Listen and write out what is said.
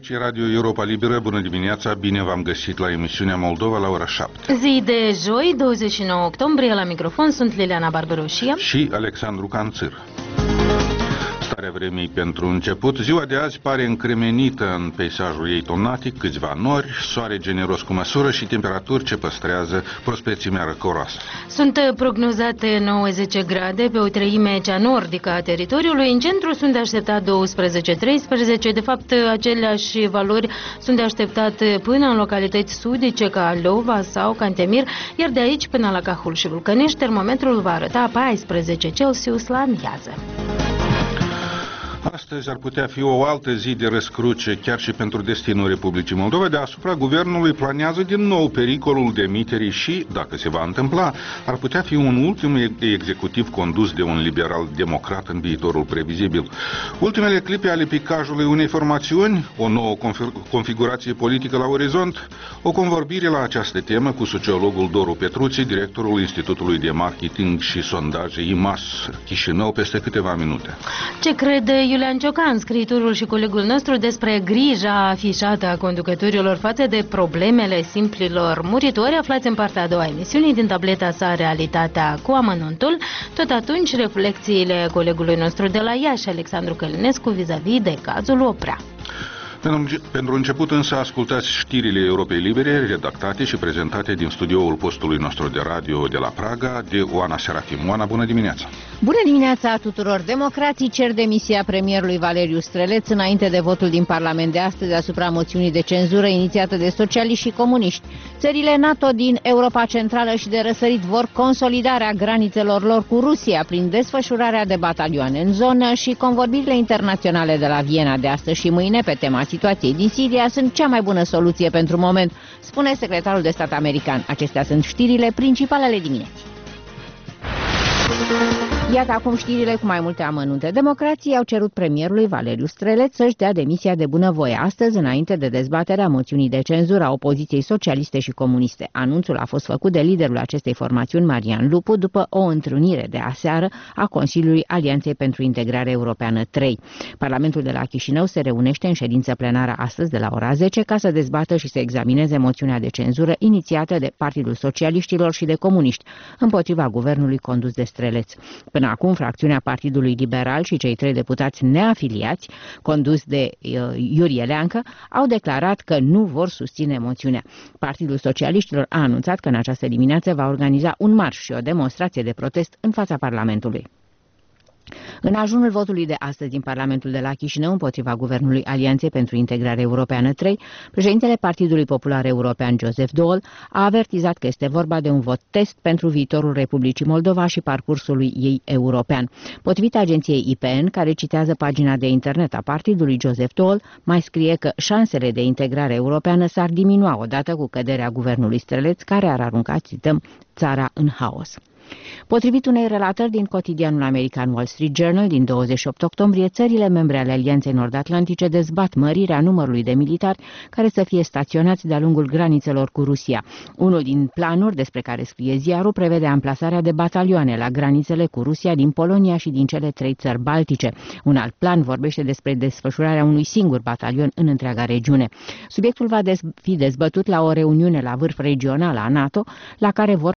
Aici Radio Europa Liberă, bună dimineața, bine v-am găsit la emisiunea Moldova la ora 7. Zi de joi, 29 octombrie, la microfon sunt Liliana Barberoșia și Alexandru Canțir. Starea vremii pentru început. Ziua de azi pare încremenită în peisajul ei tonatic, câțiva nori, soare generos cu măsură și temperaturi ce păstrează prospețimea răcoroasă. Sunt prognozate 90 grade pe o treime cea nordică a teritoriului. În centru sunt de așteptat 12-13. De fapt, aceleași valori sunt de așteptat până în localități sudice ca Lova sau Cantemir, iar de aici până la Cahul și Vulcănești, termometrul va arăta 14 Celsius la amiază. Astăzi ar putea fi o altă zi de răscruce, chiar și pentru destinul Republicii Moldova. Deasupra guvernului planează din nou pericolul demiterii și, dacă se va întâmpla, ar putea fi un ultim executiv condus de un liberal-democrat în viitorul previzibil. Ultimele clipe ale picajului unei formațiuni, o nouă configurație politică la orizont, o convorbire la această temă cu sociologul Doru Petruții, directorul Institutului de Marketing și Sondaje IMAS Chișinău, peste câteva minute. Ce crede Iulian Ciocan, scriitorul și colegul nostru, despre grija afișată a conducătorilor față de problemele simplilor muritori? Aflați în partea a doua a emisiunii din tableta sa Realitatea cu amănuntul. Tot atunci, reflexiile colegului nostru de la Iași, Alexandru Călinescu, vis-a-vis de cazul Oprea. Pentru început însă ascultați știrile Europei Libere, redactate și prezentate din studioul postului nostru de radio de la Praga, de Oana Serafim. Oana, bună dimineața! Bună dimineața tuturor! Democrații cer demisia premierului Valeriu Streleț înainte de votul din Parlament de astăzi asupra moțiunii de cenzură inițiată de socialiști și comuniști. Țările NATO din Europa Centrală și de răsărit vor consolidarea granițelor lor cu Rusia prin desfășurarea de batalioane în zonă și convorbirile internaționale de la Viena de astăzi și mâine pe tema situației din Siria sunt cea mai bună soluție pentru moment, spune secretarul de stat american. Acestea sunt știrile principale ale dimineții. Iată acum știrile cu mai multe amănunte. Democrații au cerut premierului Valeriu Streleț să-și dea demisia de bunăvoie astăzi, înainte de dezbaterea moțiunii de cenzură a opoziției socialiste și comuniste. Anunțul a fost făcut de liderul acestei formațiuni, Marian Lupu, după o întrunire de aseară a Consiliului Alianței pentru Integrare Europeană 3. Parlamentul de la Chișinău se reunește în ședință plenară astăzi de la ora 10 ca să dezbată și să examineze moțiunea de cenzură inițiată de Partidul Socialiștilor și de Comuniști împotriva guvernului condus de Streleț. Până acum, fracțiunea Partidului Liberal și cei 3 deputați neafiliați, condus de Iurie Leancă, au declarat că nu vor susține moțiunea. Partidul Socialiștilor a anunțat că în această dimineață va organiza un marș și o demonstrație de protest în fața Parlamentului. În ajunul votului de astăzi din Parlamentul de la Chișinău împotriva guvernului Alianței pentru Integrare Europeană 3, președintele Partidului Popular European Joseph Daul a avertizat că este vorba de un vot test pentru viitorul Republicii Moldova și parcursul ei european. Potrivit agenției IPN, care citează pagina de internet a partidului, Joseph Daul mai scrie că șansele de integrare europeană s-ar diminua odată cu căderea guvernului Streleț, care ar arunca, cităm, țara în haos. Potrivit unei relatări din cotidianul american Wall Street Journal din 28 octombrie, țările membre ale Alianței Nord-Atlantice dezbat mărirea numărului de militari care să fie staționați de-a lungul granițelor cu Rusia. Unul din planuri despre care scrie ziarul prevede amplasarea de batalioane la granițele cu Rusia din Polonia și din cele 3 țări baltice. Un alt plan vorbește despre desfășurarea unui singur batalion în întreaga regiune. Subiectul va fi dezbătut la o reuniune la vârf regională a NATO, la care vor